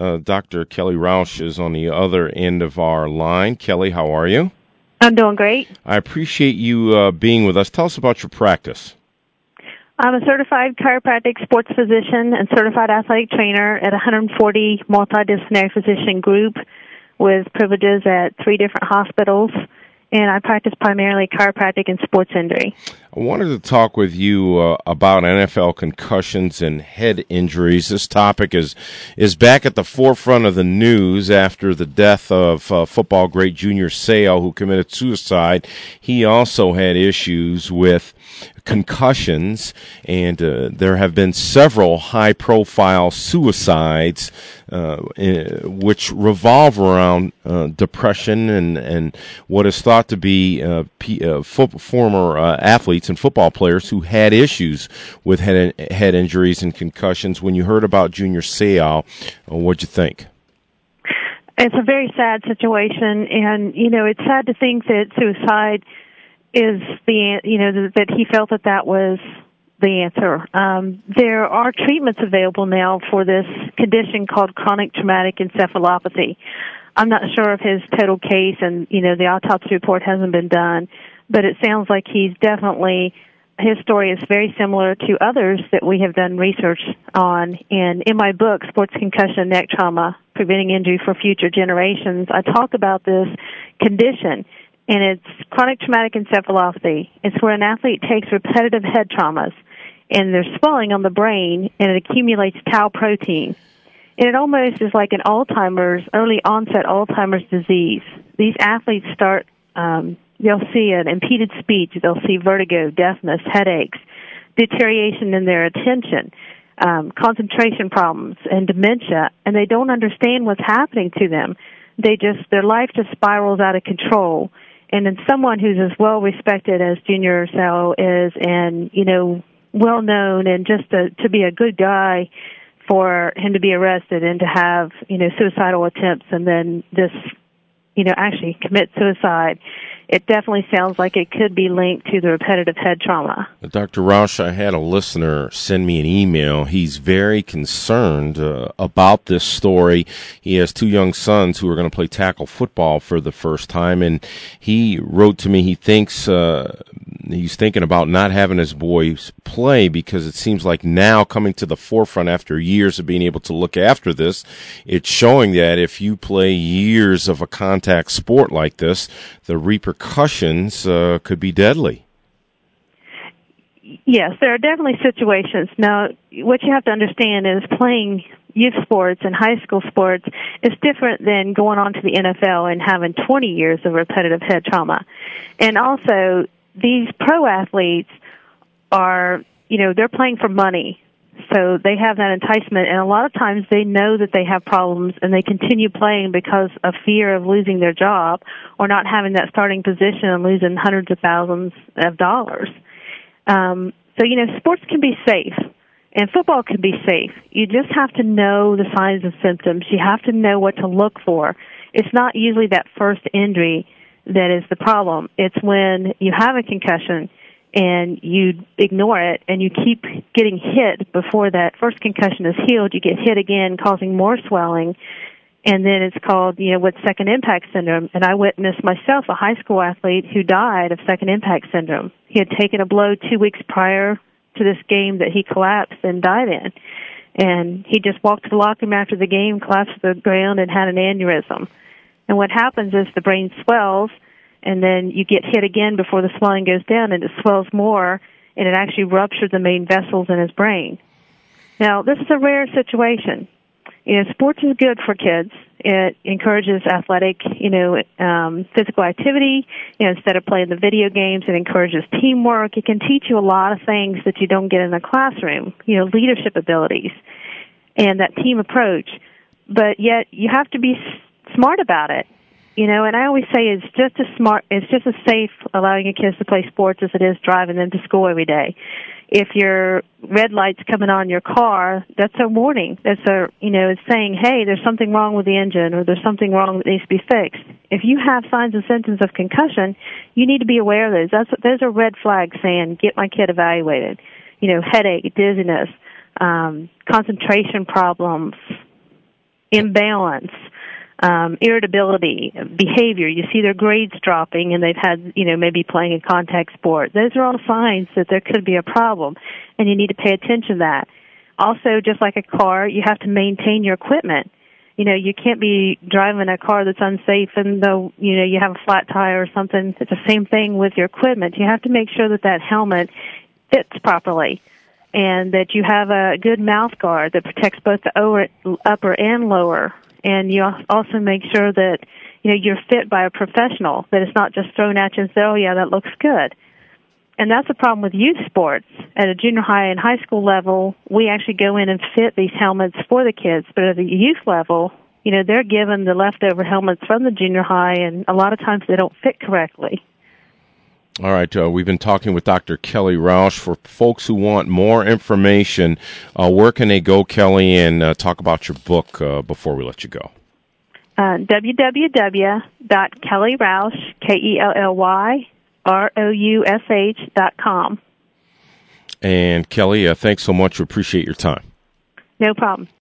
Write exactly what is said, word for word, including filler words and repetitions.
Uh, Doctor Kelly Roush is on the other end of our line. Kelly, how are you? I'm doing great. I appreciate you uh, being with us. Tell us about your practice. I'm a certified chiropractic sports physician and certified athletic trainer at a one hundred forty multidisciplinary physician group with privileges at three different hospitals, and I practice primarily chiropractic and sports injury. I wanted to talk with you uh, about N F L concussions and head injuries. This topic is is back at the forefront of the news after the death of uh, football great Junior Seau, who committed suicide. He also had issues with concussions, and uh, there have been several high-profile suicides uh, which revolve around uh, depression and, and what is thought to be uh, P, uh, fo- former uh, athletes and football players who had issues with head, head injuries and concussions. When you heard about Junior Seau, uh, what'd you think? It's a very sad situation, and, you know, it's sad to think that suicide is the, you know, that he felt that that was the answer. Um, there are treatments available now for this condition called chronic traumatic encephalopathy. I'm not sure of his total case, and, you know, the autopsy report hasn't been done, but it sounds like he's definitely, his story is very similar to others that we have done research on. And in my book, Sports Concussion Neck Trauma, Preventing Injury for Future Generations, I talk about this condition. And it's chronic traumatic encephalopathy. It's where an athlete takes repetitive head traumas, and there's swelling on the brain, and it accumulates tau protein. And it almost is like an Alzheimer's, early onset Alzheimer's disease. These athletes start, um, they'll see an impeded speech, they'll see vertigo, deafness, headaches, deterioration in their attention, um, concentration problems, and dementia, and they don't understand what's happening to them. They just, their life just spirals out of control. And then someone who's as well respected as Junior Seau is, and, you know, well known, and just to, to be a good guy, for him to be arrested and to have, you know, suicidal attempts and then this, you know, actually commit suicide, it definitely sounds like it could be linked to the repetitive head trauma. Doctor Roush, I had a listener send me an email. He's very concerned uh, about this story. He has two young sons who are going to play tackle football for the first time, and he wrote to me he thinks uh, he's thinking about not having his boys play because it seems like now, coming to the forefront after years of being able to look after this, it's showing that if you play years of a contact sport like this, the repercussions uh, could be deadly. Yes, there are definitely situations. Now, what you have to understand is playing youth sports and high school sports is different than going on to the N F L and having twenty years of repetitive head trauma. And also, these pro athletes are, you know, they're playing for money. So they have that enticement, and a lot of times they know that they have problems, and they continue playing because of fear of losing their job or not having that starting position and losing hundreds of thousands of dollars. Um, so, you know, sports can be safe, and football can be safe. You just have to know the signs and symptoms. You have to know what to look for. It's not usually that first injury that is the problem. It's when you have a concussion and you ignore it and you keep getting hit before that first concussion is healed. You get hit again, causing more swelling, and then it's called, you know, what second impact syndrome. And I witnessed myself a high school athlete who died of second impact syndrome. He had taken a blow two weeks prior to this game that he collapsed and died in. And he just walked to the locker room after the game, collapsed to the ground, and had an aneurysm. And what happens is the brain swells, and then you get hit again before the swelling goes down, and it swells more, and it actually ruptured the main vessels in his brain. Now, this is a rare situation. You know, sports is good for kids. It encourages athletic, you know, um, physical activity. You know, instead of playing the video games, it encourages teamwork. It can teach you a lot of things that you don't get in the classroom, you know, leadership abilities and that team approach. But yet you have to be smart about it. You know, and I always say it's just as smart, it's just as safe allowing your kids to play sports as it is driving them to school every day. If your red light's coming on your car, that's a warning. That's a, you know, it's saying, hey, there's something wrong with the engine, or there's something wrong that needs to be fixed. If you have signs and symptoms of concussion, you need to be aware of those. That's, those are red flags saying, get my kid evaluated. You know, headache, dizziness, um, concentration problems, imbalance, um, irritability, behavior. You see their grades dropping, and they've had, you know, maybe playing a contact sport. Those are all signs that there could be a problem, and you need to pay attention to that. Also, just like a car, you have to maintain your equipment. You know, you can't be driving a car that's unsafe and though, you know, you have a flat tire or something. It's the same thing with your equipment. You have to make sure that that helmet fits properly and that you have a good mouth guard that protects both the upper and lower. And you also make sure that, you know, you're fit by a professional, that it's not just thrown at you and say, oh, yeah, that looks good. And that's the problem with youth sports. At a junior high and high school level, we actually go in and fit these helmets for the kids. But at the youth level, you know, they're given the leftover helmets from the junior high, and a lot of times they don't fit correctly. All right, uh, we've been talking with Doctor Kelly Roush. For folks who want more information, uh, where can they go, Kelly, and uh, talk about your book uh, before we let you go? Uh, w w w dot kelly roush, K E L L Y, R O U S H dot com. And Kelly, uh, thanks so much. We appreciate your time. No problem.